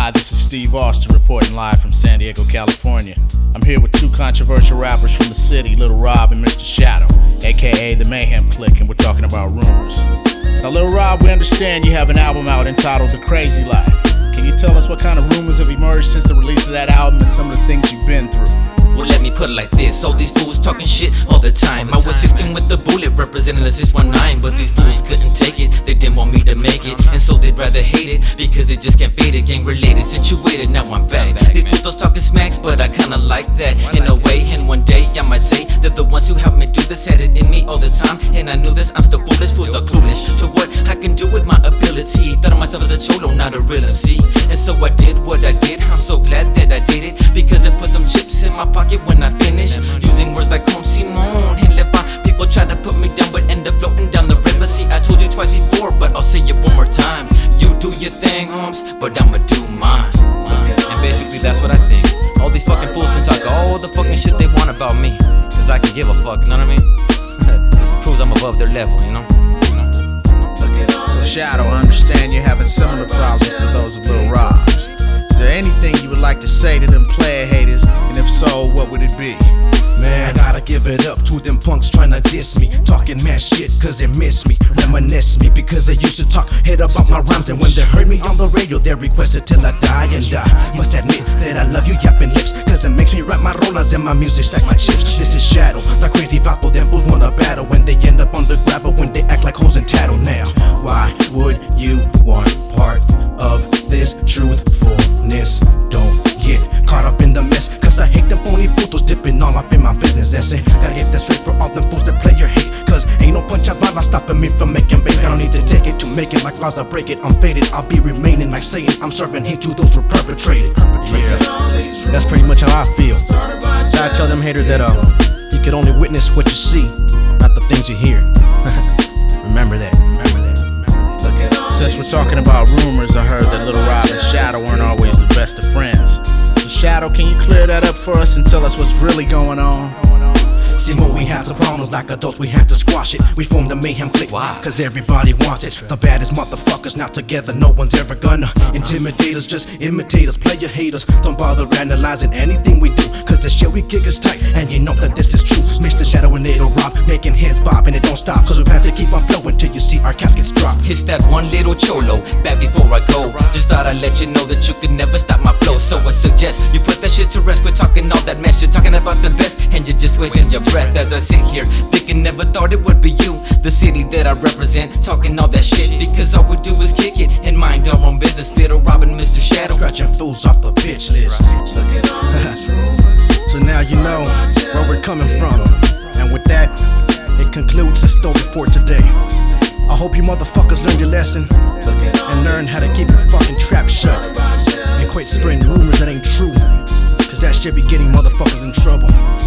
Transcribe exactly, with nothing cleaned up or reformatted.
Hi, this is Steve Austin reporting live from San Diego, California. I'm here with two controversial rappers from the city, Little Rob and Mister Shadow, aka the Mayhem Clique, and we're talking about rumors. Now, Little Rob, we understand you have an album out entitled The Crazy Life. Can you tell us what kind of rumors have emerged since the release of that album and some of the things you've been through? Well, let me put it like this. All these fools talking shit all the time. I was sixteen with the bullet representing the six one nine, but these fools couldn't take it. They didn't want me to make it, and so they'd rather hate it because they just can't fade it. Gang related, situated, now I'm back. These fools talking smack, but I kinda like that in a way. And one day I might say that the ones who helped me do this had it in me all the time, and I knew this. I'm still foolish. Fools are clueless to what I can do with my ability. Thought of myself as a cholo, not a real M C, and so I did what I did. I'm so glad that I did it because it put some chips in my pocket when I finished. Using words like Home Simone and Levi. People try to put me down but end up floating down the river. See, I told you twice before, but I'll say it one more time. You do your thing, Holmes, but I'ma do mine. And basically that's what I think. All these fucking fools can talk all the fucking shit they want about me, cause I can give a fuck, you know what I mean? This proves I'm above their level, you know? So Shadow, I understand you're having similar problems to those of Lil Rob's. Is there anything you would like to say to them player haters, and if so, what would it be? Man, I gotta give it up to them punks tryna diss me, talking mad shit cause they miss me, reminisce me because they used to talk head about my rhymes, and when they heard me on the radio they requested till I die and die. Must admit that I love you yapping lips, cause it makes me write my rollers and my music stack my chips. This is Shadow, the crazy vato, them fools wanna battle when they end up on the gravel, when they act like hoes and tattle. Now, why would you want part of this truthfulness? Don't get caught up in the mess, cause I hate them phony putos dipping all up in my business. That's it, gotta hit that straight for all them fools that play your hate, cause ain't no punch of bala stopping me from making bank. I don't need to take it to make it, like laws I break it. I'm faded, I'll be remaining like saying I'm serving hate to those who perpetrated. Yeah, that's pretty much how I feel. So I tell them haters that um, you can only witness what you see, not the things you hear. Remember that, remember that, remember that. Since we're talking about rumors, I heard that Little Rob and Shadow weren't always the best of friends. So Shadow, can you clear that up for us and tell us what's really going on? See, when we have some problems like adults, we have to squash it. We form the Mayhem Clique, Why? cause everybody wants it. The baddest motherfuckers, now together, no one's ever gonna intimidate us, just imitate us, player haters. Don't bother analyzing anything we do, cause the shit we kick is tight, and you know that this is true. Mister Shadow and Little Rob, making heads bob, and it don't stop, cause we've had to keep on flowing till you see our caskets drop. It's that one little cholo, back before I go. Just thought I'd let you know that you could never stop my flow. So I suggest you put that shit to rest, quit talking all that mess. You're talking about the best, and you're just wasting your breath as I sit here thinking never thought it would be you, the city that I represent, talking all that shit, because all we do is kick it and mind our own business. Little Rob and Mister Shadow, scratching fools off the bitch list. So now you know where we're coming from, and with that, it concludes the story for today. I hope you motherfuckers learned your lesson and learn how to keep your fucking trap shut and quit spreading rumors that ain't true, cause that shit be getting motherfuckers in trouble.